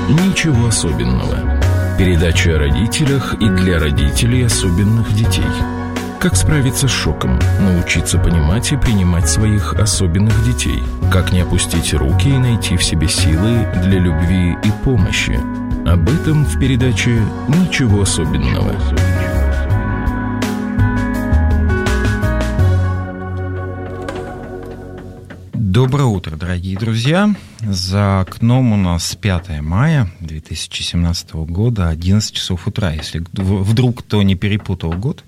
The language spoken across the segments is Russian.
«Ничего особенного». Передача о родителях и для родителей особенных детей. Как справиться с шоком, научиться понимать и принимать своих особенных детей. Как не опустить руки и найти в себе силы для любви и помощи. Об этом в передаче «Ничего особенного». Доброе утро, дорогие друзья. За окном у нас 5 мая 2017 года, 11 часов утра, если вдруг кто не перепутал год.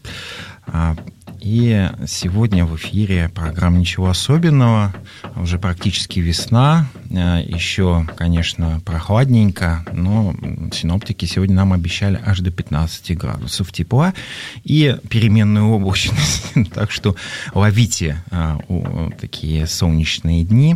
И сегодня в эфире программа «Ничего особенного». Уже практически весна, еще, конечно, прохладненько, но синоптики сегодня нам обещали аж до 15 градусов тепла и переменную облачность. Так что ловите такие солнечные дни.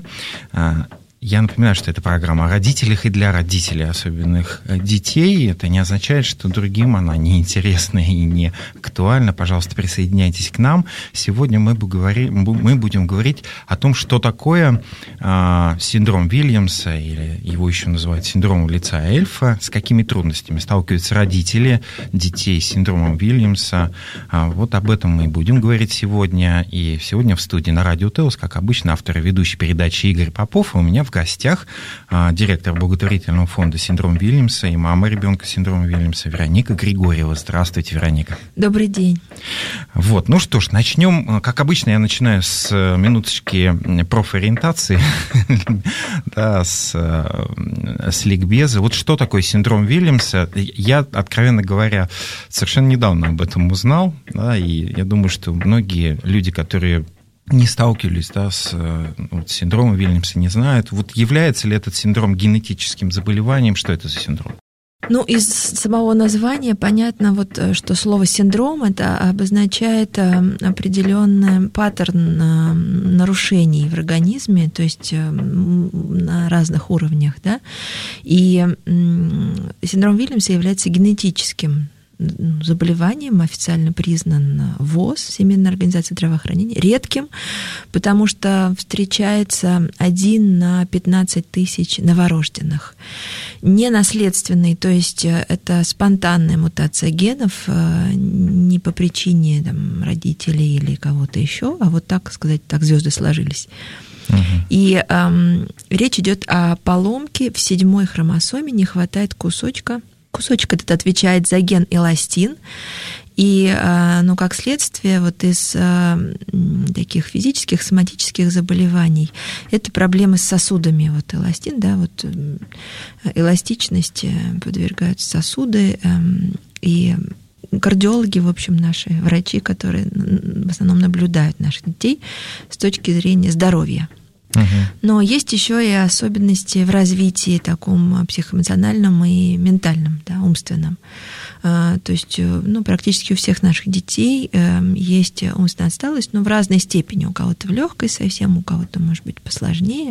Я напоминаю, что это программа о родителях и для родителей особенных детей. Это не означает, что другим она неинтересна и не актуальна. Пожалуйста, присоединяйтесь к нам. Сегодня мы будем говорить о том, что такое синдром Вильямса, или его еще называют синдромом лица эльфа, с какими трудностями сталкиваются родители детей с синдромом Вильямса. Вот об этом мы будем говорить сегодня. И сегодня в студии на Радио Теос, как обычно, автор и ведущий передачи Игорь Попов. И у меня в гостях директор благотворительного фонда «Синдром Вильямса» и мама ребенка с синдромом Вильямса Вероника Григорьева. Здравствуйте, Вероника. Добрый день. Вот, ну что ж, начнем. Как обычно, я начинаю с минуточки профориентации, да, с ликбеза. Вот что такое синдром Вильямса? Я, откровенно говоря, совершенно недавно об этом узнал, да, и я думаю, что многие люди, которые не сталкивались, да, с синдромом Вильямса, не знают. Вот является ли этот синдром генетическим заболеванием? Что это за синдром? Ну, из самого названия понятно, вот, что слово «синдром» это обозначает определенный паттерн нарушений в организме, то есть на разных уровнях, да. И синдром Вильямса является генетическим заболеванием, официально признан ВОЗ, Всемирная организация здравоохранения, редким, потому что встречается 1 на 15 тысяч новорожденных. Не наследственный, то есть это спонтанная мутация генов, не по причине там, родителей или кого-то еще, а вот так сказать, так звезды сложились. И речь идет о поломке в 7-й хромосоме, не хватает кусочка. Кусочек этот отвечает за ген эластин, и, ну, как следствие вот из таких физических, соматических заболеваний это проблемы с сосудами. Вот эластин, да, вот эластичности подвергаются сосуды, и кардиологи, в общем, наши врачи, которые в основном наблюдают наших детей с точки зрения здоровья. Но есть еще и особенности в развитии таком психоэмоциональном и ментальном, да, умственном. То есть, ну, практически у всех наших детей есть умственная отсталость, но в разной степени. У кого-то в легкой совсем, у кого-то, может быть, посложнее.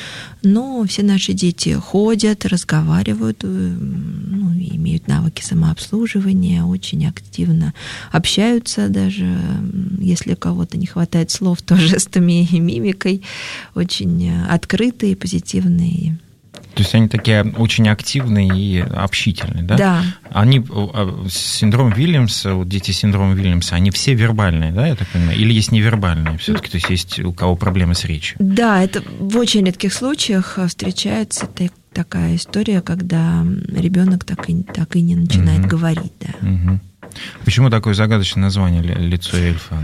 Но все наши дети ходят, разговаривают, ну, имеют навыки самообслуживания, очень активно общаются, даже если у кого-то не хватает слов, то жестами и мимикой, очень открытые, позитивные. То есть они такие очень активные и общительные, да? Да. Они с синдромом Вильямса, вот дети с синдромом Вильямса, они все вербальные, да, я так понимаю? Или есть невербальные все-таки, то есть есть у кого проблемы с речью? Да, это в очень редких случаях встречается такая история, когда ребенок так и не начинает говорить, да. Почему такое загадочное название «Лицо эльфа»?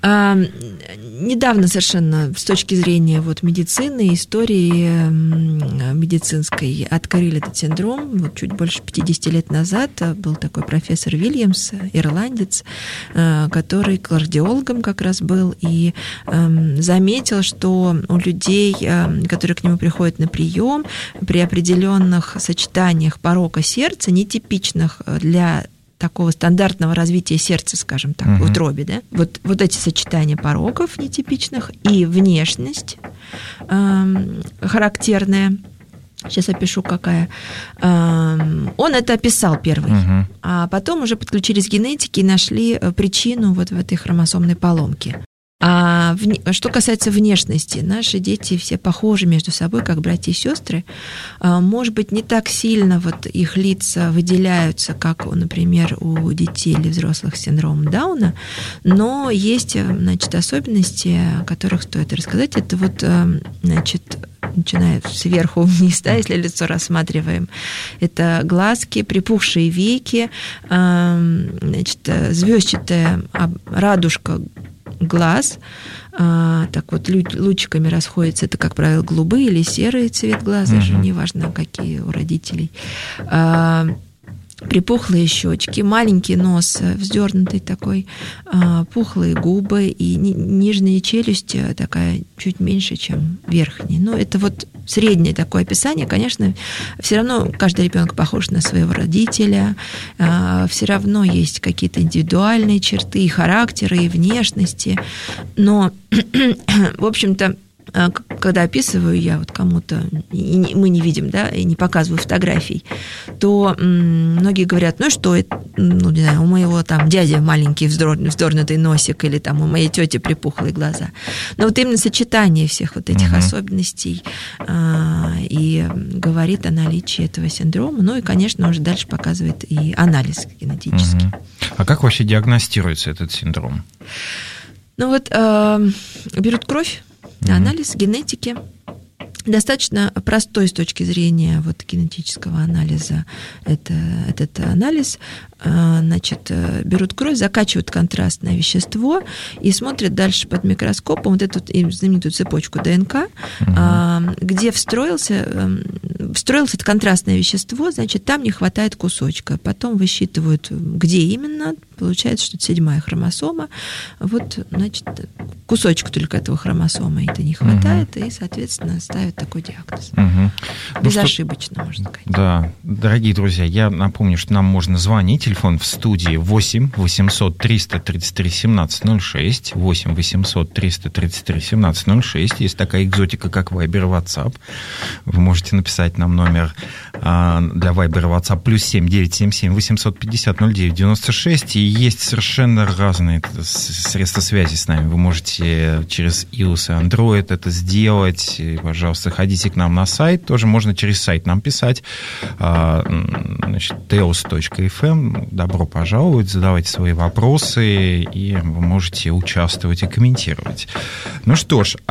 Недавно совершенно с точки зрения вот медицины, истории медицинской открыли этот синдром. Вот чуть больше 50 лет назад был такой профессор Вильямс, ирландец, который кардиологом как раз был, и заметил, что у людей, которые к нему приходят на прием, при определенных сочетаниях порока сердца, нетипичных для такого стандартного развития сердца, скажем так, в утробе, да? Вот эти сочетания пороков нетипичных и внешность характерная, сейчас опишу, какая, он это описал первый, а потом уже подключились генетики и нашли причину вот в этой хромосомной поломке. А что касается внешности, наши дети все похожи между собой, как братья и сестры. Может быть, не так сильно вот их лица выделяются, как, например, у детей или взрослых с синдромом Дауна, но есть, значит, особенности, о которых стоит рассказать. Это вот, значит, начиная сверху вниз, да, если лицо рассматриваем, это глазки, припухшие веки, значит, звездчатая радужка глаз, так вот лучиками расходятся, это, как правило, голубые или серый цвет глаза, даже неважно, какие у родителей. Припухлые щечки, маленький нос, вздернутый такой, пухлые губы и нижняя челюсть такая чуть меньше, чем верхняя. Ну, это вот среднее такое описание. Конечно, все равно каждый ребенок похож на своего родителя, все равно есть какие-то индивидуальные черты и характера, и внешности, но, в общем-то, когда описываю я вот кому-то, и мы не видим, да, и не показываю фотографий, то многие говорят, ну что, ну, не знаю, у моего там дяди маленький вздорнутый носик, или там у моей тети припухлые глаза. Но вот именно сочетание всех вот этих особенностей и говорит о наличии этого синдрома. Ну и, конечно, уже дальше показывает и анализ генетический. А как вообще диагностируется этот синдром? Ну вот берут кровь, анализ генетики. Достаточно простой с точки зрения вот генетического анализа этот анализ. Значит, берут кровь, закачивают контрастное вещество и смотрят дальше под микроскопом вот эту знаменитую цепочку ДНК, где встроилось это контрастное вещество, значит, там не хватает кусочка. Потом высчитывают, где именно, получается, что это 7-я хромосома. Вот, значит, кусочек только этого хромосомы это не хватает, и, соответственно, ставят такой диагноз. Безошибочно, можно сказать. Да, дорогие друзья, я напомню, что нам можно звонить. Телефон в студии 8 800 333 17 06, 8 800 333 17 06. Есть такая экзотика, как Viber и WhatsApp. Вы можете написать нам номер для Viber и WhatsApp +7 977 850 09 96. И есть совершенно разные средства связи с нами. Вы можете через iOS и Android это сделать. И, пожалуйста, ходите к нам на сайт. Тоже можно через сайт нам писать. Значит, teos.fm. Добро пожаловать, задавайте свои вопросы, и вы можете участвовать и комментировать. Ну что ж,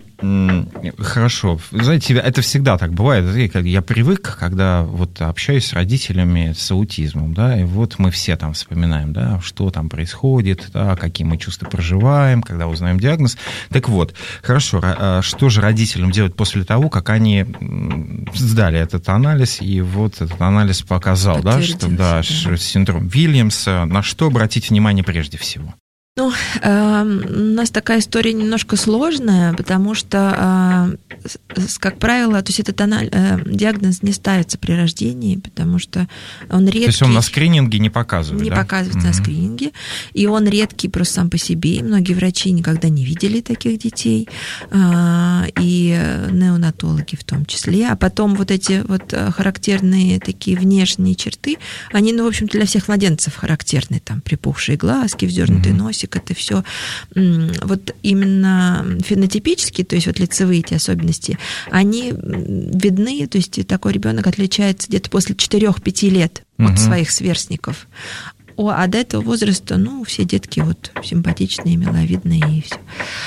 хорошо. Знаете, это всегда так бывает. Я привык, когда вот общаюсь с родителями с аутизмом, да, и вот мы все там вспоминаем, да, что там происходит, да, какие мы чувства проживаем, когда узнаем диагноз. Так вот, хорошо, что же родителям делать после того, как они сдали этот анализ, и вот этот анализ показал, да, что синдром Вильямса, на что обратить внимание прежде всего? Ну, у нас такая история немножко сложная, потому что, как правило, то есть этот диагноз не ставится при рождении, потому что он редкий. То есть он на скрининге не показывает, не показывается на скрининге, и он редкий просто сам по себе, и многие врачи никогда не видели таких детей, и неонатологи в том числе. А потом вот эти вот характерные такие внешние черты, они, ну, в общем-то, для всех младенцев характерны, там, припухшие глазки, вздернутый носик, это все вот именно фенотипические, то есть вот лицевые эти особенности, они видны, то есть такой ребенок отличается где-то после 4-5 лет от своих сверстников. А до этого возраста, ну, все детки вот симпатичные, миловидные и все.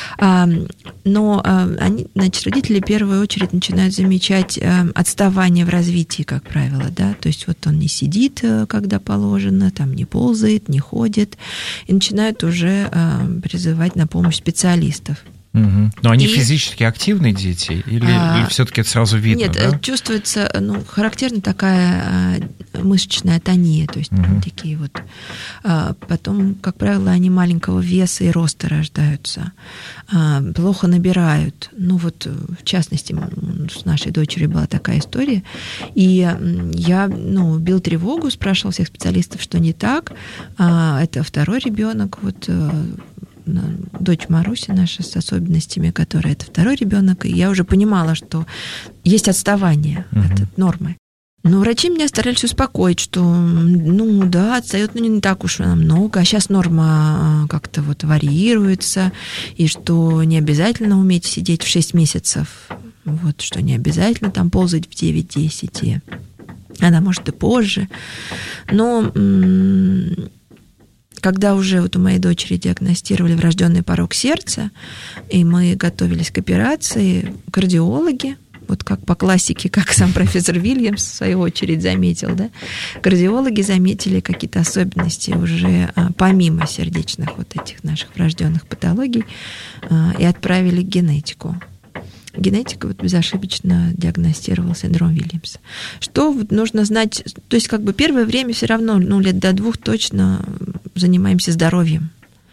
Но они, значит, родители в первую очередь начинают замечать отставание в развитии, как правило, да, то есть вот он не сидит, когда положено, там не ползает, не ходит, и начинают уже призывать на помощь специалистов. Но они физически активные дети? Или все-таки это сразу видно? Нет, да? Чувствуется, ну, характерна такая мышечная атония, то есть такие вот. Потом, как правило, они маленького веса и роста рождаются, плохо набирают. Ну вот, в частности, с нашей дочерью была такая история, и я, ну, бил тревогу, спрашивал всех специалистов, что не так. Это второй ребенок, вот. Дочь Маруся наша с особенностями, которая это второй ребенок, и я уже понимала, что есть отставание от нормы. Но врачи меня старались успокоить, что, отстает, не так уж много, а сейчас норма как-то вот варьируется, и что не обязательно уметь сидеть в 6 месяцев, вот, что не обязательно там ползать в 9-10, она может и позже. Но когда уже вот у моей дочери диагностировали врожденный порок сердца, и мы готовились к операции, кардиологи, вот как по классике, как сам профессор Вильямс в свою очередь заметил, да, кардиологи заметили какие-то особенности уже помимо сердечных вот этих наших врожденных патологий и отправили к генетику. Генетик вот безошибочно диагностировал синдром Вильямса. Что нужно знать? То есть как бы первое время все равно, лет до 2 точно занимаемся здоровьем.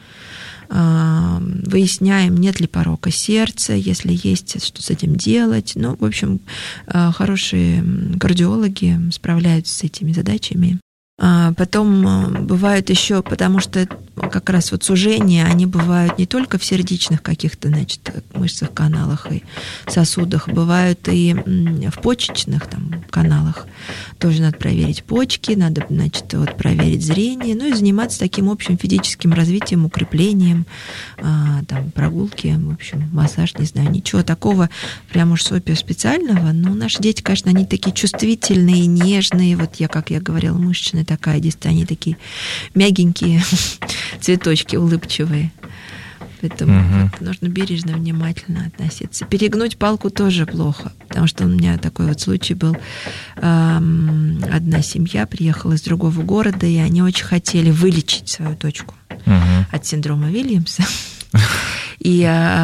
Выясняем, нет ли порока сердца, если есть, что с этим делать. В общем, хорошие кардиологи справляются с этими задачами. Потом бывают еще, потому что как раз вот сужения, они бывают не только в сердечных каких-то, мышцах, каналах и сосудах, бывают и в почечных каналах. Тоже надо проверить почки, надо, проверить зрение, и заниматься таким общим физическим развитием, укреплением, прогулки, в общем, массаж, не знаю, ничего такого прям уж супер специального. Но наши дети, конечно, они такие чувствительные, нежные, как я говорила, мышечная такая, действительно, они такие мягенькие цветочки, улыбчивые. Поэтому нужно бережно, внимательно относиться. Перегнуть палку тоже плохо, потому что у меня такой вот случай был. Одна семья приехала из другого города, и они очень хотели вылечить свою дочку от синдрома Вильямса. И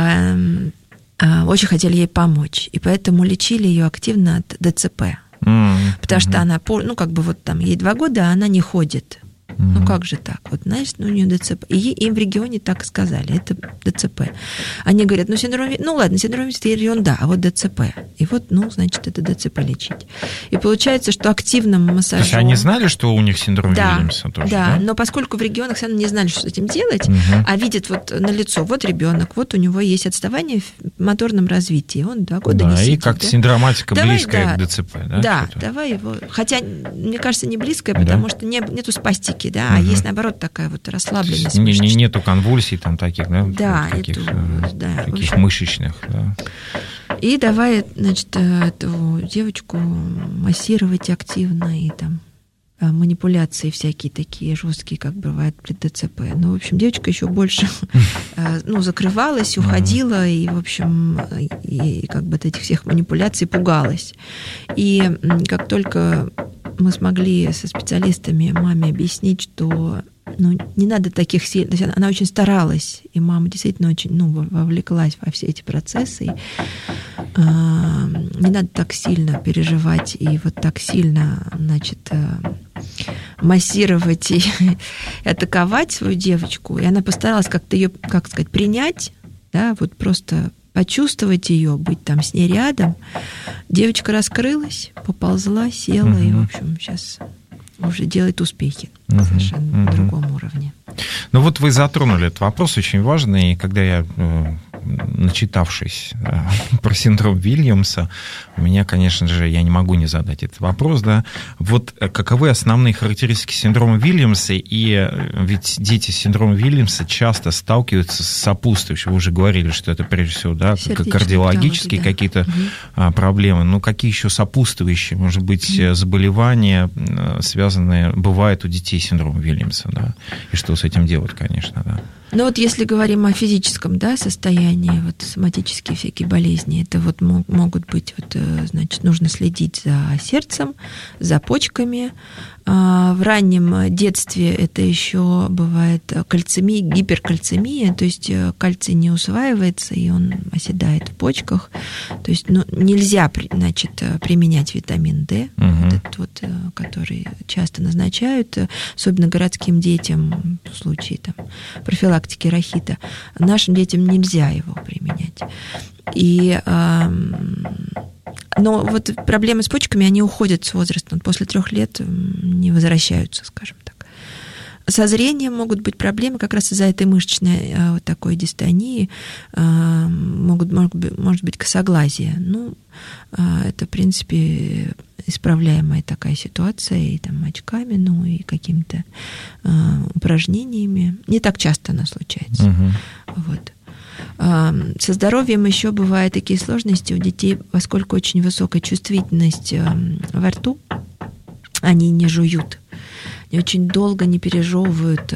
очень хотели ей помочь. И поэтому лечили ее активно от ДЦП. Потому что она, ей 2 года, а она не ходит. Как же так? Вот, знаешь, у нее ДЦП. И им в регионе так и сказали, это ДЦП. Они говорят, синдром Вильямса это ерунда, а вот ДЦП. И вот, значит, это ДЦП лечить. И получается, что активным массажом... То есть они знали, что у них синдром Вильямса тоже? Да, но поскольку в регионах все равно не знали, что с этим делать, а видят на лицо, вот ребенок, вот у него есть отставание в моторном развитии, он 2 года не сидит. И как-то синдроматика близкая к ДЦП, да? Да, давай его... Хотя, мне кажется, не близкая, потому что нету спастики, да, а есть, наоборот, такая вот расслабленность мышечная. Нету конвульсий таких, да? Да, таких мышечных, да. И давай, эту девочку массировать активно, и манипуляции всякие такие жесткие, как бывает при ДЦП. В общем, девочка еще больше закрывалась, уходила, и, в общем, и от этих всех манипуляций пугалась. И как только мы смогли со специалистами маме объяснить, что не надо таких сил... То есть она очень старалась, и мама действительно очень вовлеклась во все эти процессы. Не надо так сильно переживать и вот так сильно, массировать и атаковать свою девочку. И она постаралась как-то ее, принять, да, вот просто почувствовать ее, быть с ней рядом. Девочка раскрылась, поползла, села, и, в общем, сейчас уже делает успехи на совершенно другом уровне. Вот вы затронули этот вопрос, очень важный, и когда я, начитавшись про синдром Вильямса, у меня, конечно же, я не могу не задать этот вопрос, да, вот каковы основные характеристики синдрома Вильямса, и ведь дети с синдромом Вильямса часто сталкиваются с сопутствующими, вы уже говорили, что это прежде всего, да, кардиологические какие-то проблемы, какие еще сопутствующие, может быть, заболевания, связанные, бывают у детей с синдромом Вильямса, да, и что с этим делать, конечно, да. Если говорим о физическом, состоянии, соматические всякие болезни, это могут быть, нужно следить за сердцем, за почками. В раннем детстве это еще бывает кальцемия, гиперкальцемия, то есть кальций не усваивается, и он оседает в почках. То есть нельзя, применять витамин D, этот который часто назначают, особенно городским детям в случае профилактики рахита. Нашим детям нельзя его применять. Но проблемы с почками, они уходят с возрастом. После 3 лет не возвращаются, скажем так. Со зрением могут быть проблемы как раз из-за этой мышечной вот такой дистонии, может быть косоглазие. Ну, это, в принципе, исправляемая такая ситуация и там очками, ну и какими-то упражнениями. Не так часто она случается. Вот. Со здоровьем еще бывают такие сложности у детей, поскольку очень высокая чувствительность во рту, они не жуют. И очень долго не пережевывают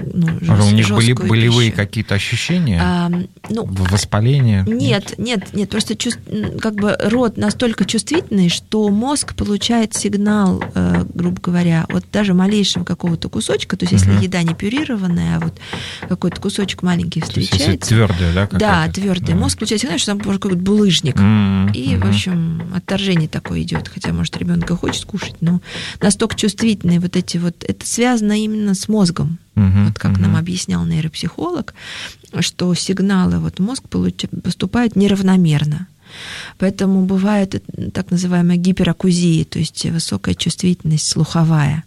у них были болевые какие-то ощущения? Воспаление? Нет, просто как бы рот настолько чувствительный, что мозг получает сигнал, грубо говоря, от даже малейшего какого-то кусочка, то есть если еда не пюрированная, а вот какой-то кусочек маленький встречается. То есть твердая, да? Да, твердый. Мозг получает сигнал, что там какой-то булыжник. И, в общем, отторжение такое идет, хотя, может, ребенок и хочет кушать, но настолько чувствительные вот эти вот. Это связано именно с мозгом. Вот как нам объяснял нейропсихолог, что сигналы вот в мозг поступают неравномерно. Поэтому бывает так называемая гиперакузия, то есть высокая чувствительность слуховая.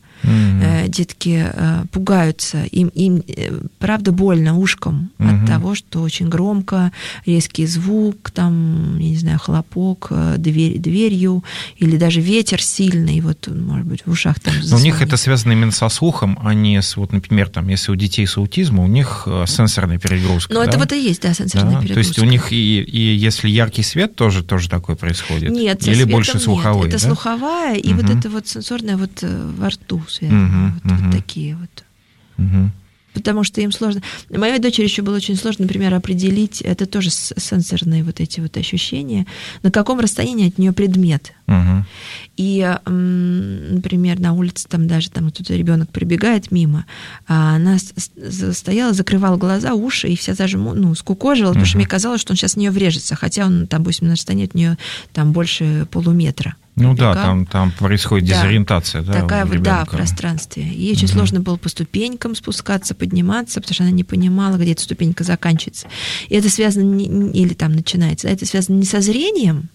Детки пугаются, им правда больно ушком от того, что очень громко, резкий звук, там, я не знаю, хлопок дверью, или даже ветер сильный, вот, может быть, в ушах там зазвонит. Но у них это связано именно со слухом, а не с, вот, например, там, если у детей с аутизмом, у них сенсорная перегрузка. Ну, это вот и есть, да, сенсорная перегрузка. То есть у них и если яркий свет, тоже такое происходит? Нет, или больше слуховые? Это слуховая, и вот это вот сенсорная вот во рту связано. Вот такие вот. Потому что им сложно. Моей дочери еще было очень сложно, например, определить, это тоже сенсорные вот эти вот ощущения, на каком расстоянии от нее предмет. И, например, на улице там даже там кто-то ребенок прибегает мимо, а она стояла, закрывала глаза, уши, и вся даже скукожила, потому что мне казалось, что он сейчас в нее врежется, хотя он, там, допустим, на расстоянии от нее там больше полуметра. Ну да, там происходит дезориентация. Да, такая вот, да, в пространстве. Ей очень сложно было по ступенькам спускаться, подниматься, потому что она не понимала, где эта ступенька заканчивается. И это связано, или там начинается, это связано не со зрением,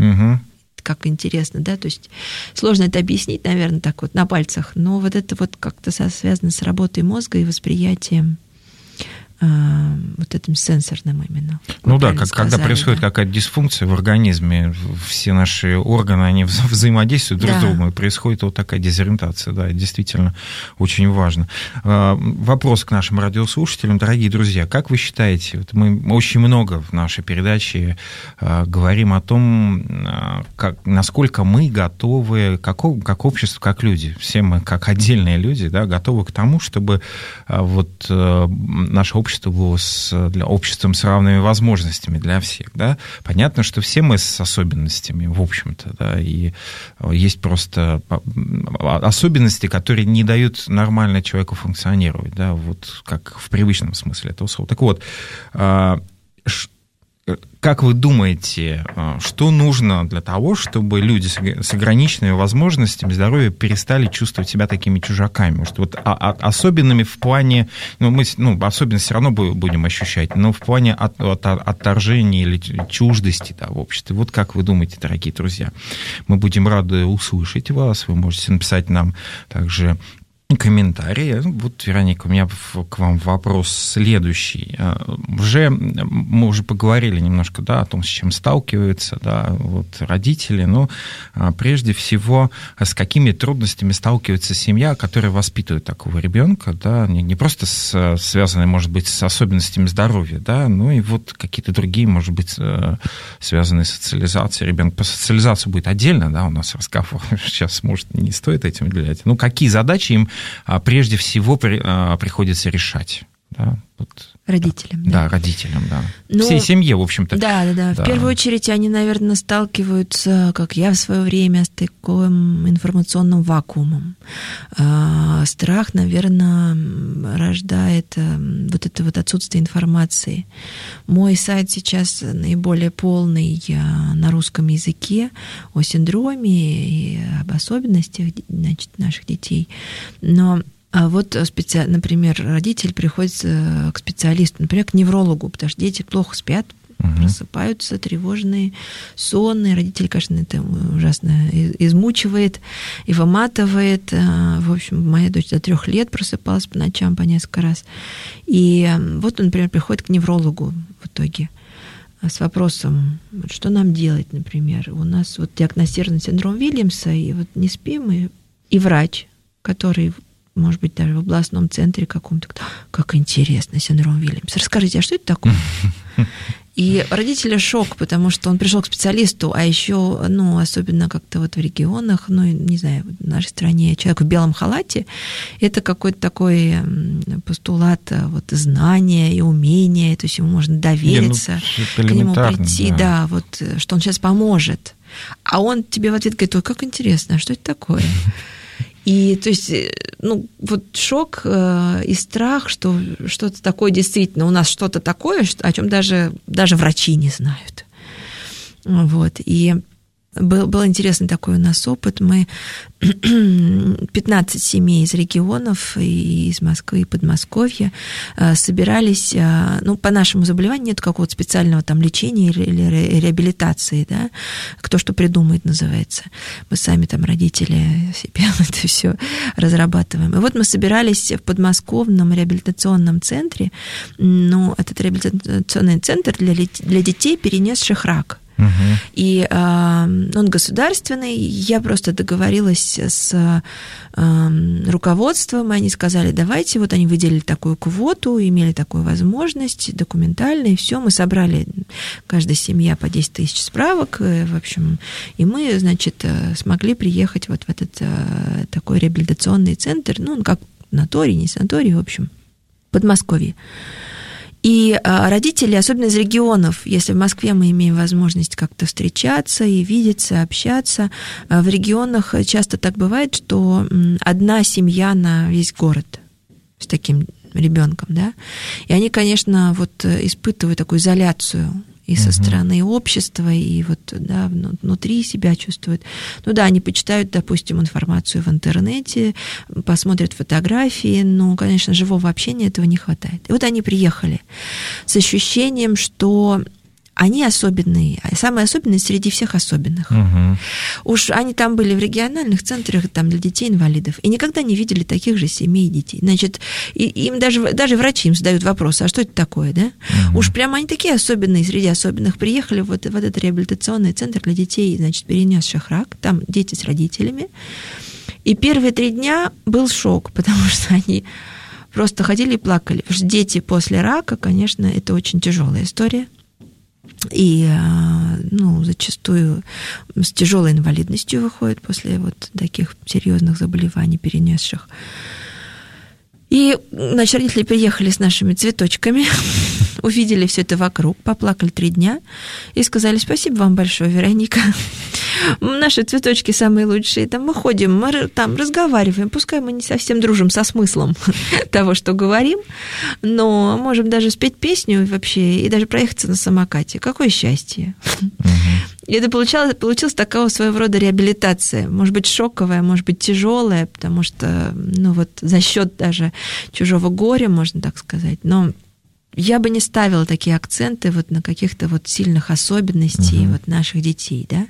как интересно, да, то есть сложно это объяснить, наверное, так вот на пальцах, но вот это вот как-то связано с работой мозга и восприятием вот этим сенсорным именно. Ну да, когда происходит какая-то дисфункция в организме, все наши органы, они взаимодействуют друг с другом, и происходит вот такая дезориентация, да, действительно очень важно. Вопрос к нашим радиослушателям, дорогие друзья, как вы считаете, вот мы очень много в нашей передаче говорим о том, насколько мы готовы, как общество, как люди, все мы как отдельные люди, да, готовы к тому, чтобы вот наше общество было обществом с равными возможностями для всех, да. Понятно, что все мы с особенностями, в общем-то, да, и есть просто особенности, которые не дают нормально человеку функционировать, да, вот как в привычном смысле этого слова. Так вот, как вы думаете, что нужно для того, чтобы люди с ограниченными возможностями здоровья перестали чувствовать себя такими чужаками? Может, вот особенными в плане, мы особенности все равно будем ощущать, но в плане отторжения или чуждости, да, в обществе. Вот как вы думаете, дорогие друзья? Мы будем рады услышать вас. Вы можете написать нам также комментарии. Вот, Вероника, у меня к вам вопрос следующий. Мы уже поговорили немножко, да, о том, с чем сталкиваются, да, вот родители, но прежде всего, с какими трудностями сталкивается семья, которая воспитывает такого ребенка, да, не просто связанные, может быть, с особенностями здоровья, да, но и вот какие-то другие, может быть, связанные с социализацией. Ребенок по социализации будет отдельно, да, у нас разговор сейчас, может, не стоит этим уделять. Ну, какие задачи им прежде всего приходится решать? Да, вот. Родителям. Да, родителям, да. Всей семье, в общем-то. Да. В первую очередь они, наверное, сталкиваются, как я в свое время, с таким информационным вакуумом. Страх, наверное, рождает вот это вот отсутствие информации. Мой сайт сейчас наиболее полный на русском языке о синдроме и об особенностях, значит, наших детей. Но вот, например, родитель приходит к специалисту, например, к неврологу, потому что дети плохо спят, Просыпаются тревожные, сонные. Родители, конечно, это ужасно измучивает и выматывает. В общем, моя дочь до 3 лет просыпалась по ночам по несколько раз. И вот он, например, приходит к неврологу в итоге с вопросом, что нам делать, например. У нас вот диагностирован синдром Вильямса, и вот не спим, и врач, который, может быть, даже в областном центре каком-то, как интересно, синдром Вильямса. Расскажите, а что это такое? И родители шок, потому что он пришел к специалисту, а еще, особенно как-то вот в регионах, не знаю, в нашей стране человек в белом халате, это какой-то такой постулат вот знания и умения, то есть ему можно довериться, к нему прийти, да, вот, что он сейчас поможет. А он тебе в ответ говорит: ой, как интересно, а что это такое? И, то есть, вот шок и страх, что что-то такое действительно, у нас что-то такое, о чем даже врачи не знают. Вот. И был интересный такой у нас опыт. Мы 15 семей из регионов, и из Москвы, и Подмосковья собирались, по нашему заболеванию нет какого-то специального там лечения или реабилитации, да, кто что придумает, называется. Мы сами там, родители, себе это все разрабатываем. И вот мы собирались в подмосковном реабилитационном центре, этот реабилитационный центр для детей, перенесших рак. И он государственный. Я просто договорилась с руководством, и они сказали: давайте, вот они выделили такую квоту, имели такую возможность документально, и все, мы собрали, каждая семья по 10 тысяч справок, в общем, и мы, значит, смогли приехать вот в этот такой реабилитационный центр, он как санаторий, не санаторий, в общем, в Подмосковье. И родители, особенно из регионов, если в Москве мы имеем возможность как-то встречаться и видеться, общаться, в регионах часто так бывает, что одна семья на весь город с таким ребенком, да, и они, конечно, вот испытывают такую изоляцию и со стороны общества, и вот, да, внутри себя чувствуют. Они почитают, допустим, информацию в интернете, посмотрят фотографии, конечно, живого общения этого не хватает. И вот они приехали с ощущением, что они особенные, самые особенные среди всех особенных. Уж они там были в региональных центрах там, для детей-инвалидов, и никогда не видели таких же семей детей. Значит, им даже врачи им задают вопрос: а что это такое, да? Уж прямо они такие особенные среди особенных. Приехали в этот реабилитационный центр для детей, значит, перенесших рак, там дети с родителями. И первые 3 дня был шок, потому что они просто ходили и плакали. Потому что дети после рака, конечно, это очень тяжелая история. И, зачастую с тяжелой инвалидностью выходят после вот таких серьезных заболеваний, перенесших. И, значит, родители приехали с нашими цветочками, увидели все это вокруг, поплакали 3 дня и сказали: спасибо вам большое, Вероника. Наши цветочки самые лучшие. Там мы ходим, мы там разговариваем. Пускай мы не совсем дружим со смыслом того, что говорим, но можем даже спеть песню вообще и даже проехаться на самокате. Какое счастье! И это получилась такая своего рода реабилитация. Может быть, шоковая, может быть, тяжелая, потому что, за счет даже чужого горя, можно так сказать. Но я бы не ставила такие акценты вот на каких-то вот сильных особенностей вот наших детей, да.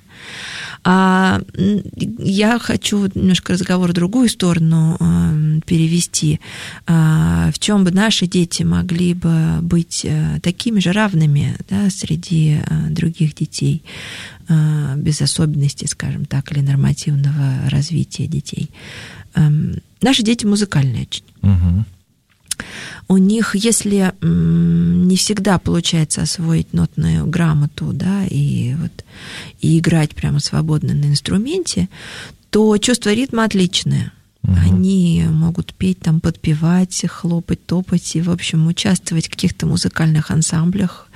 А я хочу немножко разговор в другую сторону перевести. В чем бы наши дети могли бы быть такими же равными, да, среди других детей, без особенностей, скажем так, или нормативного развития детей. Наши дети музыкальные очень. У них, если не всегда получается освоить нотную грамоту, да, и играть прямо свободно на инструменте, то чувство ритма отличное. Они могут петь, там, подпевать, хлопать, топать и, в общем, участвовать в каких-то музыкальных ансамблях.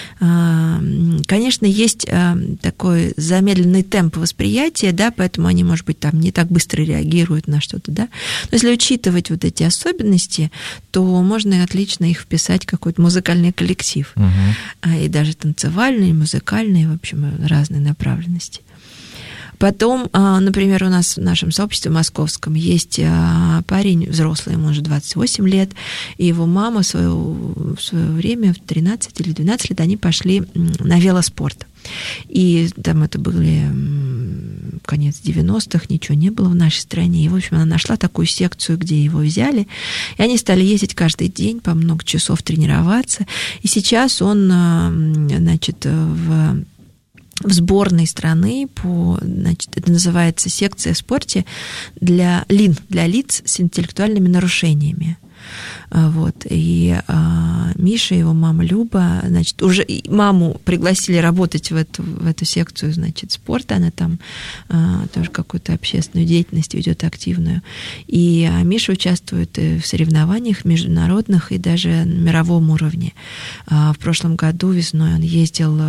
Конечно, есть такой замедленный темп восприятия, да, поэтому они, может быть, там не так быстро реагируют на что-то, да. Но если учитывать вот эти особенности, то можно отлично их вписать в какой-то музыкальный коллектив. И даже танцевальный, музыкальный, в общем, разные направленности. Потом, например, у нас в нашем сообществе московском есть парень взрослый, ему уже 28 лет, и его мама в свое время, в 13 или 12 лет, они пошли на велоспорт. И там это были конец 90-х, ничего не было в нашей стране. И, в общем, она нашла такую секцию, где его взяли. И они стали ездить каждый день, по много часов тренироваться. И сейчас он, значит, в сборной страны значит, это называется секция в спорте для лиц с интеллектуальными нарушениями. Вот. И Миша, его мама Люба, значит, уже маму пригласили работать в эту секцию, значит, спорта, она там тоже какую-то общественную деятельность ведет активную. И Миша участвует в соревнованиях международных и даже на мировом уровне. В прошлом году весной он ездил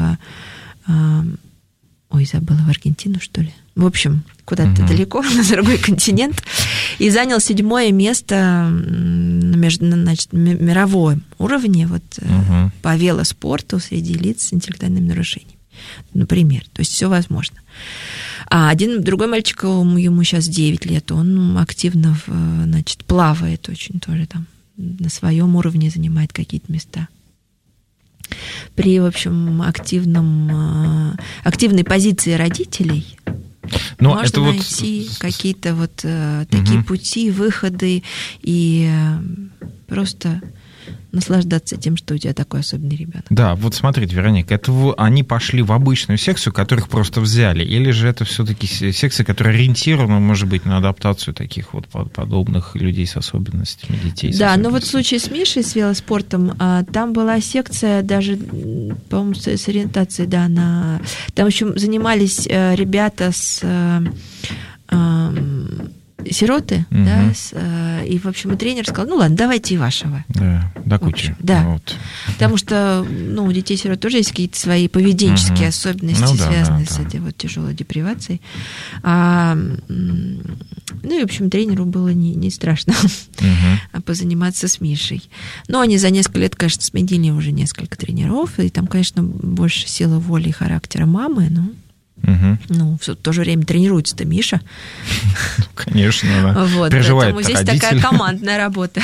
забыла, в Аргентину, что ли? В общем, куда-то далеко, на другой континент, и занял 7-е место на мировом уровне по велоспорту среди лиц с интеллектуальными нарушениями. Например, то есть все возможно. А другой мальчик, ему сейчас 9 лет, он активно, значит, плавает очень тоже там, на своем уровне занимает какие-то места. При, в общем, активной позиции родителей можно найти какие-то такие пути, выходы и просто наслаждаться тем, что у тебя такой особенный ребенок. Да, вот смотрите, Вероника, это они пошли в обычную секцию, которых просто взяли, или же это все-таки секция, которая ориентирована, может быть, на адаптацию таких вот подобных людей с особенностями, детей с особенностями? Да, но вот в случае с Мишей, с велоспортом, там была секция даже, по-моему, с ориентацией, да, там еще занимались ребята сироты, да, и, в общем, и тренер сказал, ну ладно, давайте и вашего. Да, до кучи. Да, вот. Потому что, у детей-сирот тоже есть какие-то свои поведенческие особенности, связанные с этой вот тяжелой депривацией. И, в общем, тренеру было не страшно позаниматься с Мишей. Но они за несколько лет, конечно, сменили уже несколько тренеров, и там, конечно, больше силы воли и характера мамы, но в то же время тренируется-то Миша. Конечно, да. Поэтому здесь такая командная работа.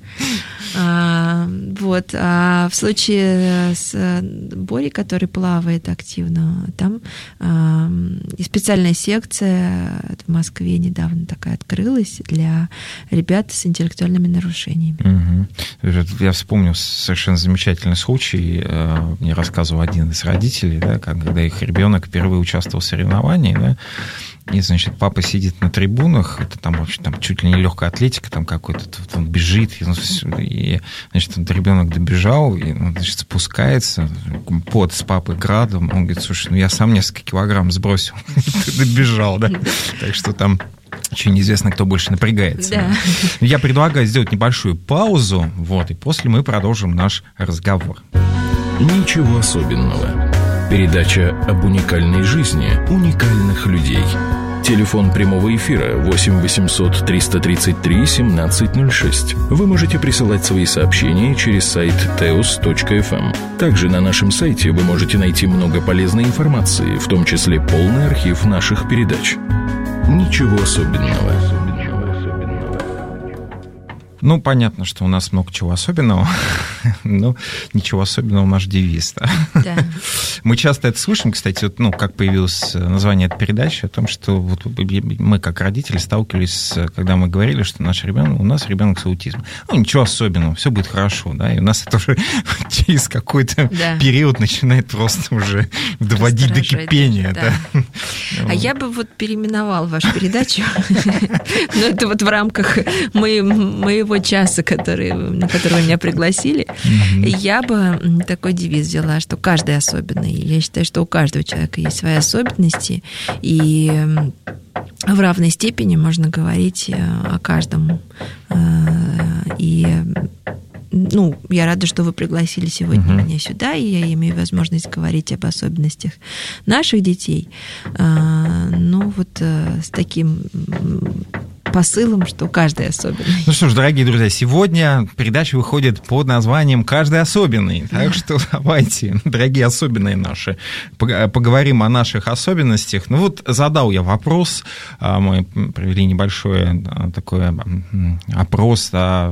А в случае с Борей, который плавает активно, там и специальная секция в Москве недавно такая открылась для ребят с интеллектуальными нарушениями. Я вспомнил совершенно замечательный случай. Мне рассказывал один из родителей, да, когда их ребенок впервые участвовал в соревновании, да, и, значит, папа сидит на трибунах, это там вообще там чуть ли не легкая атлетика, там какой-то, он бежит, и значит, ребенок добежал, и, значит, спускается, пот с папой градом, он говорит, слушай, я сам несколько килограмм сбросил, ты добежал, да, так что там еще неизвестно, кто больше напрягается. Да. Я предлагаю сделать небольшую паузу, и после мы продолжим наш разговор. Ничего особенного. Передача об уникальной жизни уникальных людей. Телефон прямого эфира 8 800 333 1706. Вы можете присылать свои сообщения через сайт teos.fm. Также на нашем сайте вы можете найти много полезной информации, в том числе полный архив наших передач. Ничего особенного. Понятно, что у нас много чего особенного, но ничего особенного наш девиз. Да. Мы часто это слышим, кстати, как появилось название этой передачи, о том, что мы, как родители, сталкивались, когда мы говорили, что у нас ребенок с аутизмом. Ничего особенного, все будет хорошо, да, и у нас это уже через какой-то период начинает просто уже доводить до кипения. Да. А я бы переименовала вашу передачу, но это в рамках моего часа, на который вы меня пригласили, я бы такой девиз взяла, что каждый особенный. Я считаю, что у каждого человека есть свои особенности, и в равной степени можно говорить о каждом. И я рада, что вы пригласили сегодня меня сюда, и я имею возможность говорить об особенностях наших детей. С таким посылом, что каждый особенный. Ну что ж, дорогие друзья, сегодня передача выходит под названием «Каждый особенный». Так что давайте, дорогие особенные наши, поговорим о наших особенностях. Ну вот задал я вопрос, мы провели небольшой такой опрос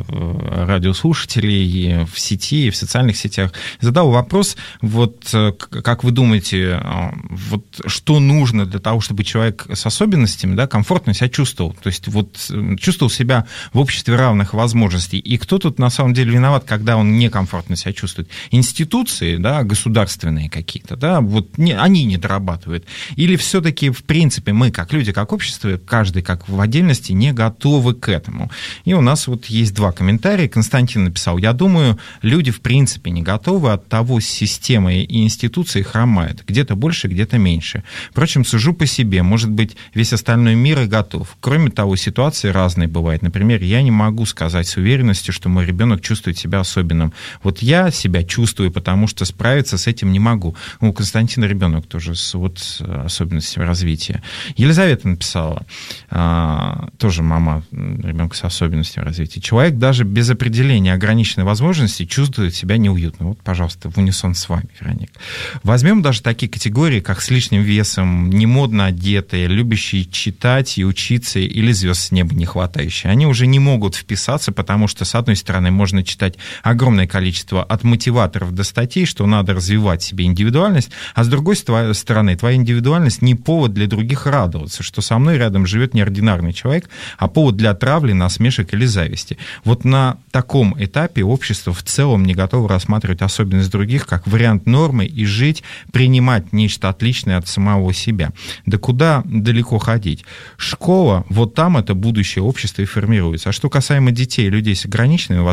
радиослушателей в сети, в социальных сетях. Задал вопрос, вот как вы думаете, вот что нужно для того, чтобы человек с особенностями, да, комфортно себя чувствовал, то есть вот чувствовал себя в обществе равных возможностей. И кто тут на самом деле виноват, когда он некомфортно себя чувствует? Институции, да, государственные какие-то, да, вот они не дорабатывают. Или все-таки, в принципе, мы, как люди, как общество, каждый как в отдельности, не готовы к этому. И у нас вот есть два комментария. Константин написал: я думаю, люди в принципе не готовы, от того системы и институции хромают. Где-то больше, где-то меньше. Впрочем, сужу по себе. Может быть, весь остальной мир и готов. Кроме того, ситуации разные бывают. Например, я не могу сказать с уверенностью, что мой ребенок чувствует себя особенным. Вот я себя чувствую, потому что справиться с этим не могу. У Константина ребенок тоже с особенностями развития. Елизавета написала, тоже мама ребенка с особенностями развития. Человек даже без определения ограниченной возможности чувствует себя неуютно. Вот, пожалуйста, в унисон с вами, Вероника. Возьмем даже такие категории, как с лишним весом, немодно одетые, любящие читать и учиться, или звезд с неба не хватающие. Они уже не могут вписаться, потому что, с одной стороны, можно читать огромное количество от мотиваторов до статей, что надо развивать себе индивидуальность, а с другой стороны, твоя индивидуальность не повод для других радоваться, что со мной рядом живет неординарный человек, а повод для травли, насмешек или зависти. Вот на таком этапе общество в целом не готово рассматривать особенность других как вариант нормы и жить, принимать нечто отличное от самого себя. Да куда далеко ходить? Школа, вот там это будущее общество и формируется. А что касаемо детей, людей с ограниченными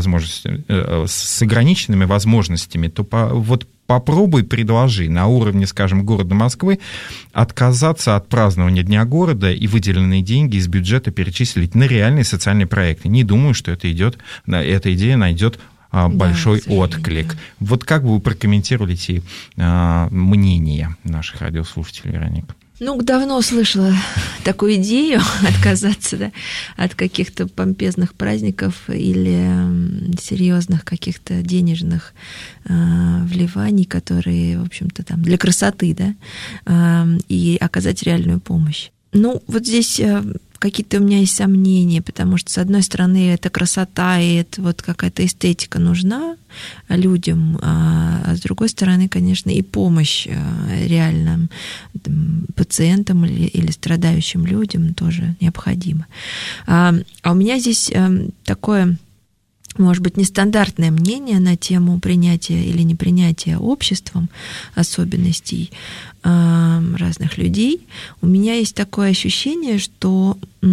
возможностями, то вот попробуй предложи на уровне, скажем, города Москвы отказаться от празднования Дня города и выделенные деньги из бюджета перечислить на реальные социальные проекты. Не думаю, что эта идея найдет большой отклик. Вот как бы вы прокомментировали эти мнения наших радиослушателей, Вероника? Ну, давно слышала такую идею отказаться от каких-то помпезных праздников или серьезных каких-то денежных вливаний, которые, в общем-то, там для красоты, да, и оказать реальную помощь. Ну, вот здесь какие-то у меня есть сомнения, потому что, с одной стороны, эта красота и это вот какая-то эстетика нужна людям, а с другой стороны, конечно, и помощь реальным пациентам или страдающим людям тоже необходима. А у меня здесь такое, может быть, нестандартное мнение на тему принятия или непринятия обществом особенностей разных людей. У меня есть такое ощущение, что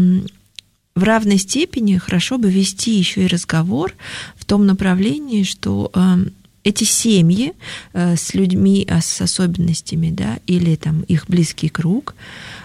в равной степени хорошо бы вести еще и разговор в том направлении, что эти семьи с людьми с особенностями, да, или там их близкий круг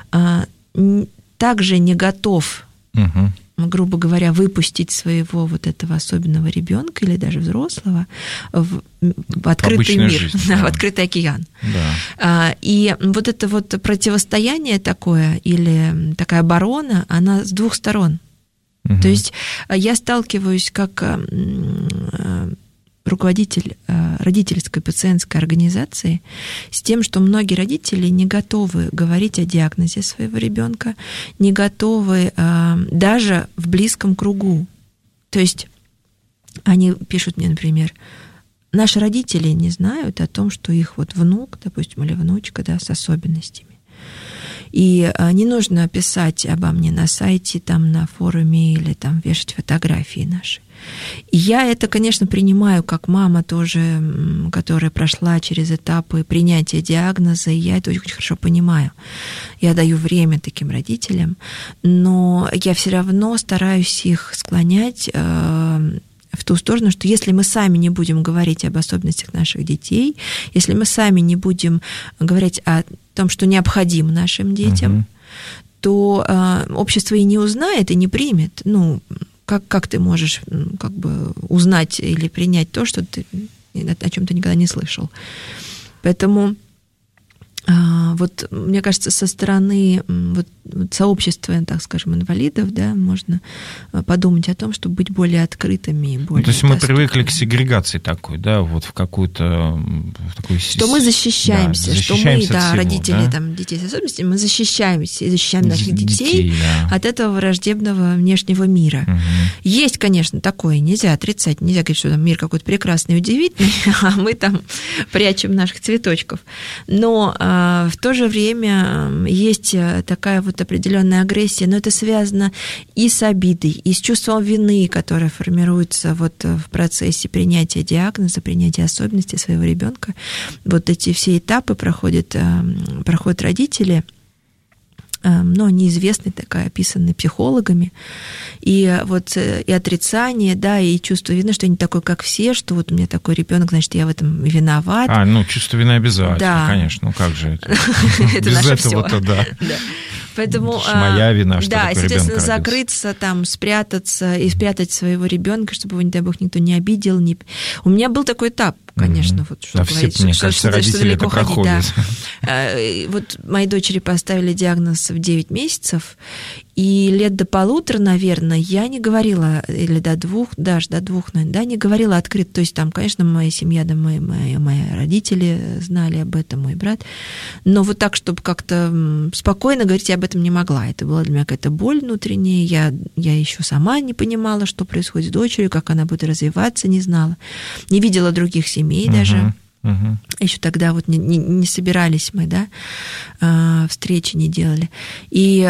также не готов, грубо говоря, выпустить своего вот этого особенного ребенка или даже взрослого в открытый мир, жизнь, да. В открытый океан. Да. И вот это вот противостояние такое или такая оборона, она с двух сторон. То есть я сталкиваюсь как руководитель родительской пациентской организации с тем, что многие родители не готовы говорить о диагнозе своего ребенка, не готовы даже в близком кругу. То есть они пишут мне, например, наши родители не знают о том, что их вот внук, допустим, или внучка, да, с особенностями. И не нужно писать обо мне на сайте, там, на форуме или там вешать фотографии наши. И я это, конечно, принимаю как мама тоже, которая прошла через этапы принятия диагноза, и я это очень хорошо понимаю. Я даю время таким родителям, но я все равно стараюсь их склонять в ту сторону, что если мы сами не будем говорить об особенностях наших детей, если мы сами не будем говорить о том, что необходимо нашим детям, то общество и не узнает, и не примет. Ну, как ты можешь как бы узнать или принять то, что ты, о чем ты никогда не слышал? Поэтому вот, мне кажется, со стороны вот, сообщества, так скажем, инвалидов, да, можно подумать о том, чтобы быть более открытыми. Более то есть мы привыкли к сегрегации такой, да, вот в какую-то... В такую... Что мы защищаемся, что мы, да, родители там, детей с особенностями, мы защищаемся и защищаем наших детей от этого враждебного внешнего мира. Есть, конечно, такое, нельзя отрицать, нельзя говорить, что там мир какой-то прекрасный и удивительный, а мы там прячем наших цветочков. Но в то же время есть такая вот определенная агрессия, но это связано и с обидой, и с чувством вины, которое формируется вот в процессе принятия диагноза, принятия особенностей своего ребенка. Вот эти все этапы проходят родители, но они известны, такая, описаны психологами, и вот и отрицание, да, и чувство вины, что я не такой, как все, что вот у меня такой ребенок, значит, я в этом виноват. Чувство вины обязательно, да. Конечно, ну как же это? Это без наше этого-то, да. Поэтому, моя вина, что да, такой естественно, ребенок закрыться, там, спрятаться и спрятать своего ребенка, чтобы его, не дай бог, никто не обидел. У меня был такой этап, конечно, вот что говорить, мне кажется, родители это проходят. Да. Вот моей дочери поставили диагноз в 9 месяцев, и лет до 1,5, наверное, я не говорила, или до 2, даже до 2, наверное, да, не говорила открыто. То есть там, конечно, моя семья, да, мои родители знали об этом, мой брат. Но вот так, чтобы как-то спокойно говорить, я об этом не могла. Это была для меня какая-то боль внутренняя. Я еще сама не понимала, что происходит с дочерью, как она будет развиваться, не знала. Не видела других семей даже. Еще тогда вот не собирались мы, да, встречи не делали. И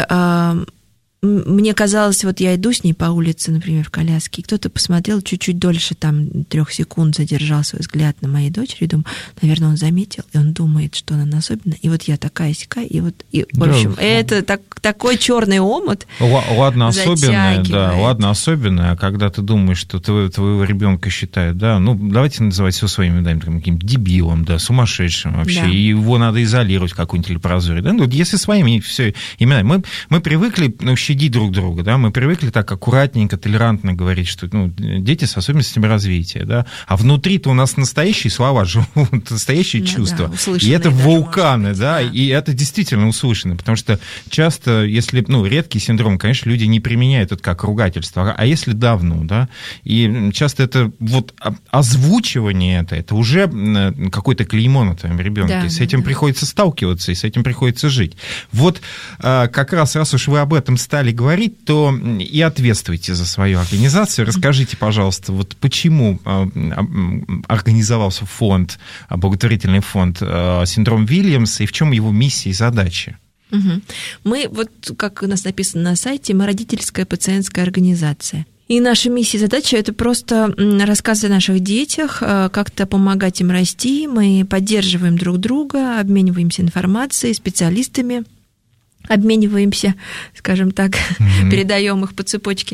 мне казалось, вот я иду с ней по улице, например, в коляске, и кто-то посмотрел чуть-чуть дольше, там, 3 секунд задержал свой взгляд на моей дочери, и думаю, наверное, он заметил, и он думает, что она особенная, и вот я такая-сякая, и в общем, это такой черный омут. Ладно, особенная, да, ладно, особенная, а когда ты думаешь, что твоего ребенка считают, да, давайте называть все своими именами, каким-то дебилом, да, сумасшедшим вообще, да. И его надо изолировать в какой-нибудь телепрозоре, да, если своими все именами. Мы привыкли, щадить друг друга, да, мы привыкли так аккуратненько, толерантно говорить, что дети с особенностями развития, да, а внутри-то у нас настоящие слова живут, настоящие чувства, да, и это вулканы, да, и это действительно услышано, потому что часто, если, редкий синдром, конечно, люди не применяют это как ругательство, а если давно, да, и часто это вот озвучивание это уже какое-то клеймо на твоем ребенке, да, с этим приходится сталкиваться, и с этим приходится жить. Вот как раз уж вы об этом стали говорить, то и ответствуйте за свою организацию. Расскажите, пожалуйста, вот почему организовался фонд, благотворительный фонд «Синдром Вильямса», и в чем его миссия и задачи? Мы, вот как у нас написано на сайте, мы родительская пациентская организация. И наша миссия и задача – это просто рассказывать о наших детях, как-то помогать им расти. Мы поддерживаем друг друга, обмениваемся информацией, специалистами, обмениваемся, скажем так, передаем их по цепочке.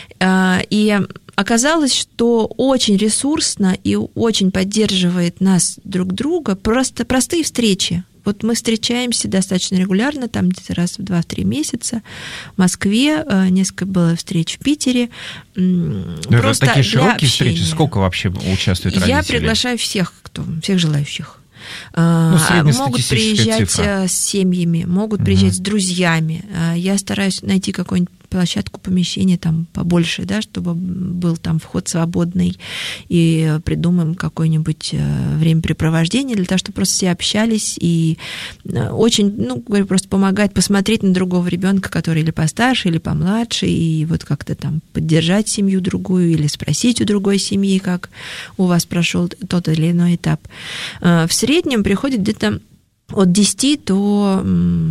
И оказалось, что очень ресурсно и очень поддерживает нас друг друга просто простые встречи. Вот мы встречаемся достаточно регулярно, там где-то раз в 2-3 месяца. В Москве несколько было встреч в Питере. Просто такие широкие встречи? Сколько вообще участвует родителей? Я приглашаю всех желающих. Могут приезжать цифра. С семьями, могут приезжать с друзьями. Я стараюсь найти какую-нибудь площадку, помещение там побольше, да, чтобы был там вход свободный, и придумаем какое-нибудь времяпрепровождение для того, чтобы просто все общались, и очень, говорю, просто помогать посмотреть на другого ребенка, который или постарше, или помладше, и вот как-то там поддержать семью другую, или спросить у другой семьи, как у вас прошел тот или иной этап. В среднем приходит где-то от 10 до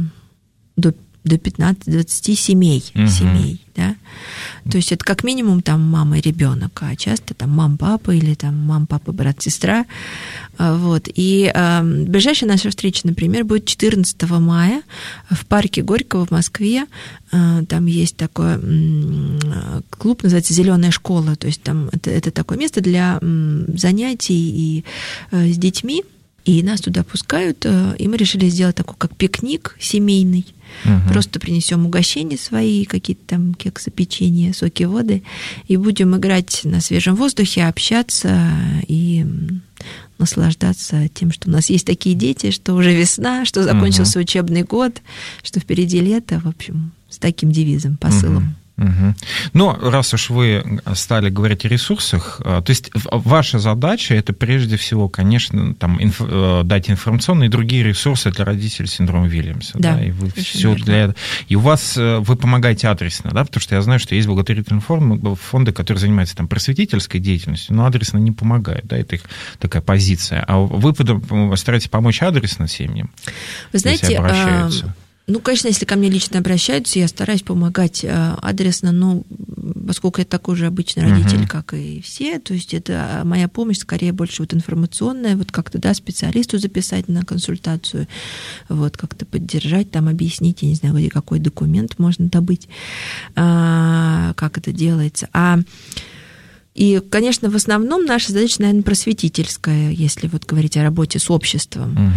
15-20 семей, да. То есть это как минимум там мама и ребенок, а часто там мама-папа или там мама-папа, брат-сестра. Вот. И ближайшая наша встреча, например, будет 14 мая в парке Горького в Москве. Там есть такой клуб, называется «Зеленая школа». То есть там это такое место для занятий и с детьми. И нас туда пускают, и мы решили сделать такой, как пикник семейный. Просто принесем угощения свои, какие-то там кексы, печенье, соки, воды, и будем играть на свежем воздухе, общаться и наслаждаться тем, что у нас есть такие дети, что уже весна, что закончился учебный год, что впереди лето, в общем, с таким девизом, посылом. Но раз уж вы стали говорить о ресурсах, то есть ваша задача – это прежде всего, конечно, там, дать информационные и другие ресурсы для родителей с синдромом Вильямса. Да, и вы все для этого. И у вас вы помогагаете адресно, да, потому что я знаю, что есть благотворительные фонды, которые занимаются там просветительской деятельностью, но адресно не помогают, да, это их такая позиция. А вы стараетесь помочь адресно семьям? Вы знаете, если обращаются? Ну, конечно, если ко мне лично обращаются, я стараюсь помогать адресно, но поскольку я такой же обычный родитель, как и все, то есть это моя помощь скорее больше вот информационная, вот как-то, да, специалисту записать на консультацию, вот как-то поддержать, там объяснить, я не знаю, где какой документ можно добыть, как это делается. И, конечно, в основном наша задача, наверное, просветительская, если вот говорить о работе с обществом.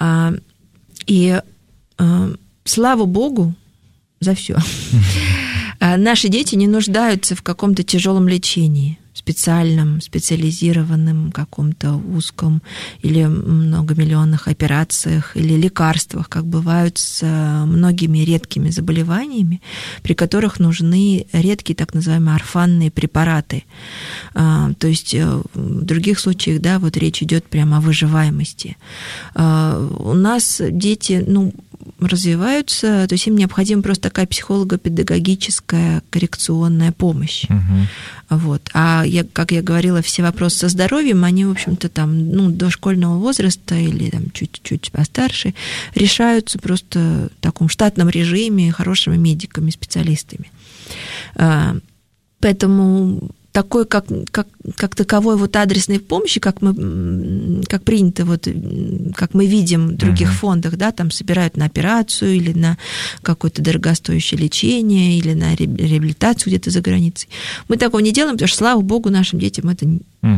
Слава Богу за все. Наши дети не нуждаются в каком-то тяжелом лечении, специальном, специализированном, каком-то узком или многомиллионных операциях или лекарствах, как бывают с многими редкими заболеваниями, при которых нужны редкие так называемые орфанные препараты. То есть в других случаях, да, вот речь идет прямо о выживаемости. У нас дети, развиваются, то есть им необходима просто такая психолого-педагогическая коррекционная помощь. Вот. Как я говорила, все вопросы со здоровьем, они, в общем-то, там, до школьного возраста или там, чуть-чуть постарше решаются просто в таком штатном режиме хорошими медиками, специалистами. Поэтому такой, как таковой вот адресной помощи, как принято, вот, как мы видим в других фондах, да, там собирают на операцию или на какое-то дорогостоящее лечение, или на реабилитацию где-то за границей. Мы такого не делаем, потому что, слава богу, нашим детям это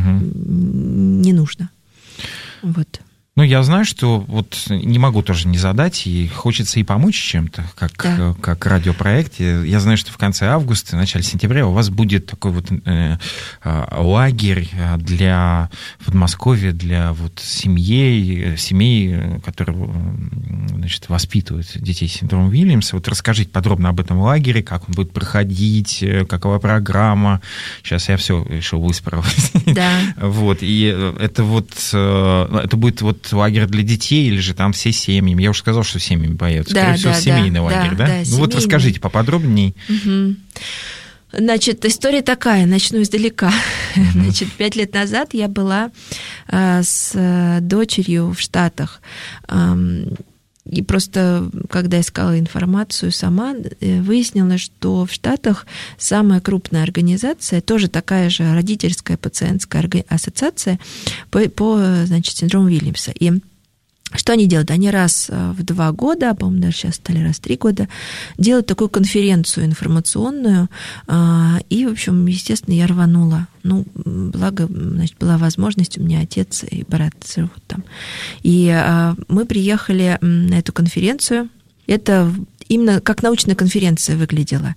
не нужно. Вот. Я знаю, что вот не могу тоже не задать, и хочется и помочь чем-то, как радиопроект. Я знаю, что в конце августа, в начале сентября у вас будет такой вот лагерь для Подмосковья, для вот семей, которые, значит, воспитывают детей с синдромом Вильямса. Вот расскажите подробно об этом лагере, как он будет проходить, какова программа. Сейчас я все решил выспоровать. Да. Вот, и это будет вот лагерь для детей, или же там все семьями? Я уже сказал, что семьями поедут. Скорее всего, семейный лагерь, да? Вот расскажите поподробнее. Значит, история такая, начну издалека. Значит, 5 лет назад я была с дочерью в Штатах. И просто, когда искала информацию сама, выяснила, что в Штатах самая крупная организация, тоже такая же родительская пациентская ассоциация по значит, синдрому Вильямса. И что они делают? Они раз в 2 года, по-моему, даже сейчас стали раз в 3 года, делают такую конференцию информационную, и, в общем, естественно, я рванула. Благо, значит, была возможность, у меня отец и брат живут там. И мы приехали на эту конференцию. Это именно как научная конференция выглядела.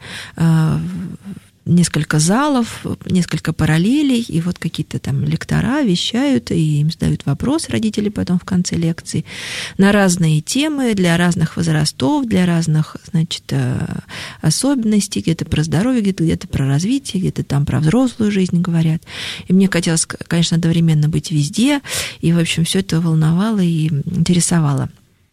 Несколько залов, несколько параллелей, и вот какие-то там лектора вещают, и им задают вопросы родители потом в конце лекции на разные темы, для разных возрастов, для разных, значит, особенностей, где-то про здоровье, где-то про развитие, где-то там про взрослую жизнь говорят. И мне хотелось, конечно, одновременно быть везде, и, в общем, все это волновало и интересовало.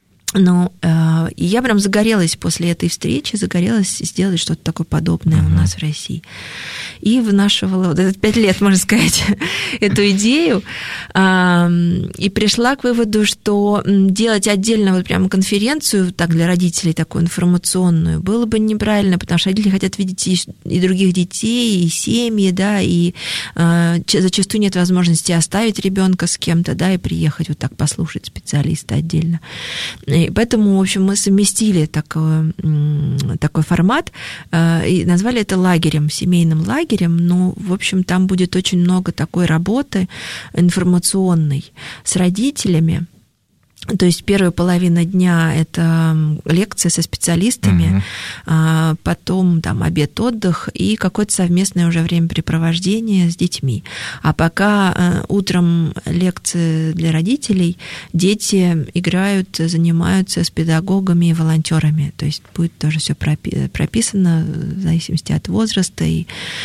И я прям загорелась после этой встречи, сделать что-то такое подобное у нас в России. И вынашивала вот это 5 лет, можно сказать, эту идею. И пришла к выводу, что делать отдельно вот прямо конференцию так для родителей, такую информационную, было бы неправильно, потому что родители хотят видеть и других детей, и семьи, да, и зачастую нет возможности оставить ребенка с кем-то, да, и приехать вот так послушать специалиста отдельно. И поэтому, в общем, мы совместили такой формат и назвали это лагерем, семейным лагерем. Но, в общем, там будет очень много такой работы информационной с родителями, То есть первая половина дня – это лекции со специалистами, потом там обед-отдых и какое-то совместное уже времяпрепровождение с детьми. А пока утром лекции для родителей, дети играют, занимаются с педагогами и волонтерами. То есть будет тоже все прописано в зависимости от возраста и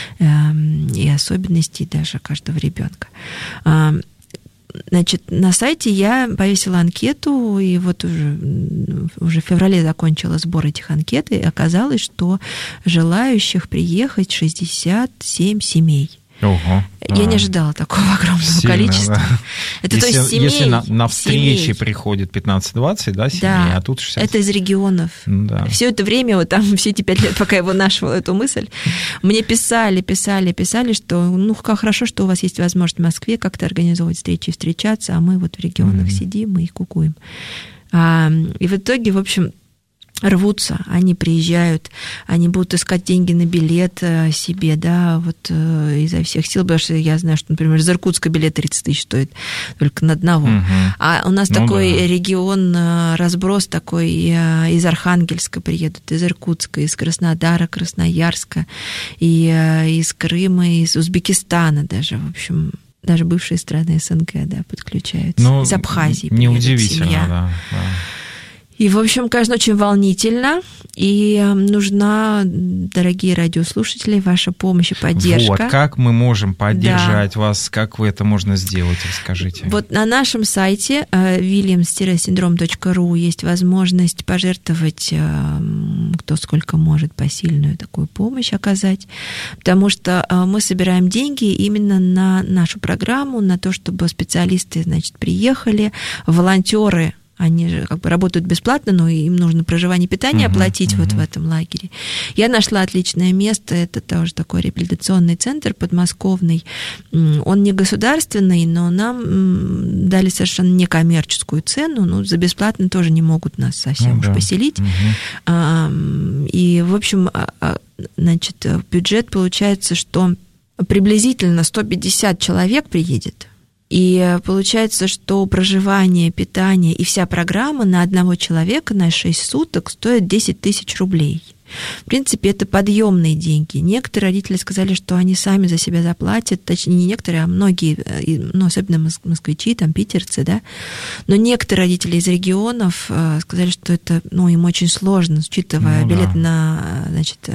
особенностей даже каждого ребенка. Значит, на сайте я повесила анкету, и вот уже в феврале закончила сбор этих анкет, и оказалось, что желающих приехать 67 семей. Ого. Я не ожидала такого огромного количества. Да. Это, если, то есть, семей, если на встречи семей приходит 15-20, да, семей, да, а тут 60. Это из регионов. Да. Все это время, вот там все эти 5 лет, пока я вынашивала эту мысль, мне писали, что как хорошо, что у вас есть возможность в Москве как-то организовывать встречи, встречаться, а мы вот в регионах сидим и кукуем. И в итоге, в общем, рвутся, они приезжают, они будут искать деньги на билет себе, да, вот изо всех сил, потому что я знаю, что, например, из Иркутска билет 30 тысяч стоит только на одного. А у нас такой регион, разброс такой, из Архангельска приедут, из Иркутска, из Краснодара, Красноярска, и из Крыма, из Узбекистана даже, в общем, даже бывшие страны СНГ, да, подключаются, из Абхазии. Неудивительно, семья. Да. И, в общем, конечно, очень волнительно, и нужна, дорогие радиослушатели, ваша помощь и поддержка. Вот, как мы можем поддержать вас, как вы это можно сделать, расскажите. Вот на нашем сайте williams-syndrome.ru есть возможность пожертвовать, кто сколько может, посильную такую помощь оказать, потому что мы собираем деньги именно на нашу программу, на то, чтобы специалисты, значит, приехали, волонтеры. Они же как бы работают бесплатно, но им нужно проживание и питание оплатить вот в этом лагере. Я нашла отличное место, это тоже такой реабилитационный центр подмосковный. Он не государственный, но нам дали совершенно некоммерческую цену, ну, за бесплатно тоже не могут нас совсем уж поселить. И, в общем, значит, бюджет получается, что приблизительно 150 человек приедет. И получается, что проживание, питание и вся программа на одного человека на 6 суток стоит 10 тысяч рублей. В принципе, это подъемные деньги. Некоторые родители сказали, что они сами за себя заплатят, точнее, не некоторые, а многие, ну, особенно москвичи, там, питерцы, да. Но некоторые родители из регионов сказали, что это, ну, им очень сложно, учитывая билет на, значит,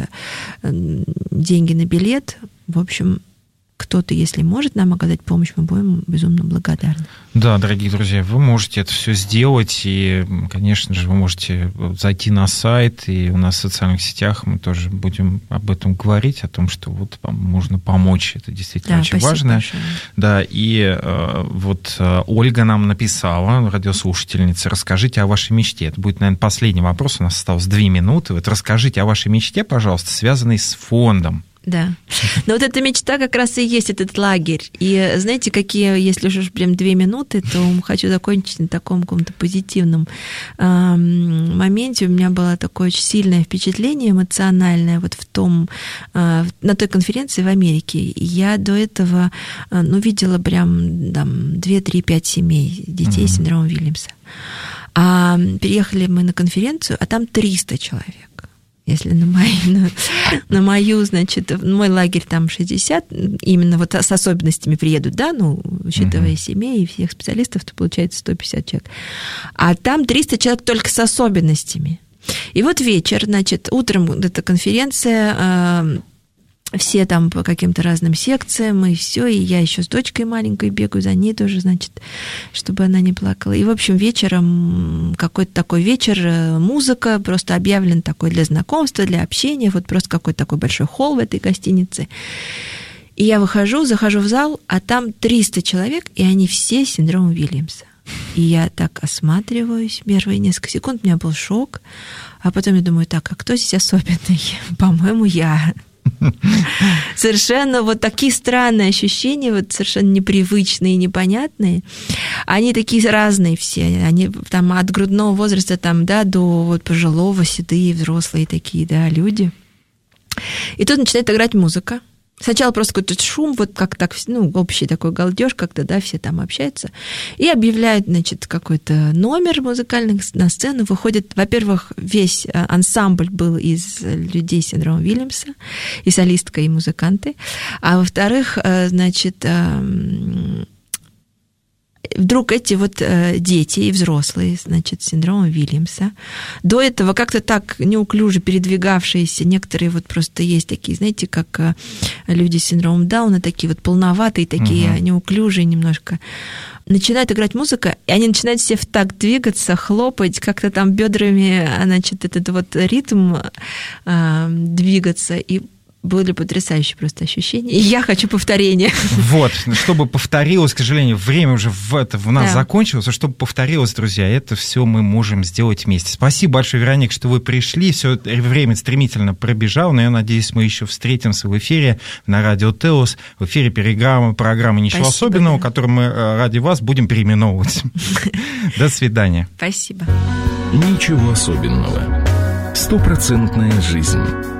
деньги на билет. В общем, кто-то, если может нам оказать помощь, мы будем безумно благодарны. Да, дорогие друзья, вы можете это все сделать, и, конечно же, вы можете зайти на сайт, и у нас в социальных сетях мы тоже будем об этом говорить, о том, что вот можно помочь, это действительно очень важно. Большое. Да, и вот Ольга нам написала, радиослушательница, расскажите о вашей мечте. Это будет, наверное, последний вопрос, у нас осталось 2 минуты. Вот расскажите о вашей мечте, пожалуйста, связанной с фондом. Да. Но вот эта мечта как раз и есть этот лагерь. И знаете, какие, если уж прям 2 минуты, то хочу закончить на таком каком-то позитивном моменте. У меня было такое очень сильное впечатление эмоциональное вот на той конференции в Америке. Я до этого, видела прям там 2, 3, 5 семей детей с синдромом Вильямса. А переехали мы на конференцию, а там 300 человек. Если на мою, значит, мой лагерь там 60, именно вот с особенностями приедут, да, учитывая семей и всех специалистов, то получается 150 человек. А там 300 человек только с особенностями. И вот вечер, значит, утром эта конференция, все там по каким-то разным секциям, и все, и я еще с дочкой маленькой бегаю за ней тоже, значит, чтобы она не плакала. И, в общем, вечером какой-то такой вечер, музыка, просто объявлен такой для знакомства, для общения, вот просто какой-то такой большой холл в этой гостинице. И я захожу в зал, а там 300 человек, и они все с синдромом Вильямса. И я так осматриваюсь, первые несколько секунд у меня был шок, а потом я думаю, так, а кто здесь особенный? По-моему, я. Совершенно вот такие странные ощущения, вот совершенно непривычные, непонятные. Они такие разные все. Они там от грудного возраста там, да, до вот пожилого, седые, взрослые такие, да, люди. И тут начинает играть музыка. Сначала просто какой-то шум, вот как так, общий такой галдеж, когда, да, все там общаются, и объявляют, значит, какой-то номер музыкальный на сцену, выходит, во-первых, весь ансамбль был из людей с синдромом Вильямса, и солистка, и музыканты, а во-вторых, значит, вдруг эти вот дети и взрослые, значит, с синдромом Вильямса, до этого как-то так неуклюже передвигавшиеся, некоторые вот просто есть такие, знаете, как люди с синдромом Дауна, такие вот полноватые, такие неуклюжие немножко, начинает играть музыка, и они начинают все в такт двигаться, хлопать, как-то там бедрами, значит, этот вот ритм двигаться, и были потрясающие просто ощущения. И я хочу повторения. Вот, чтобы повторилось, к сожалению, время уже в нас закончилось, а чтобы повторилось, друзья, это все мы можем сделать вместе. Спасибо большое, Вероника, что вы пришли. Все время стремительно пробежало, но я надеюсь, мы еще встретимся в эфире на радио Теос, в эфире программы «Ничего особенного», которую мы ради вас будем переименовывать. До свидания. Спасибо. Ничего особенного. 100% жизнь.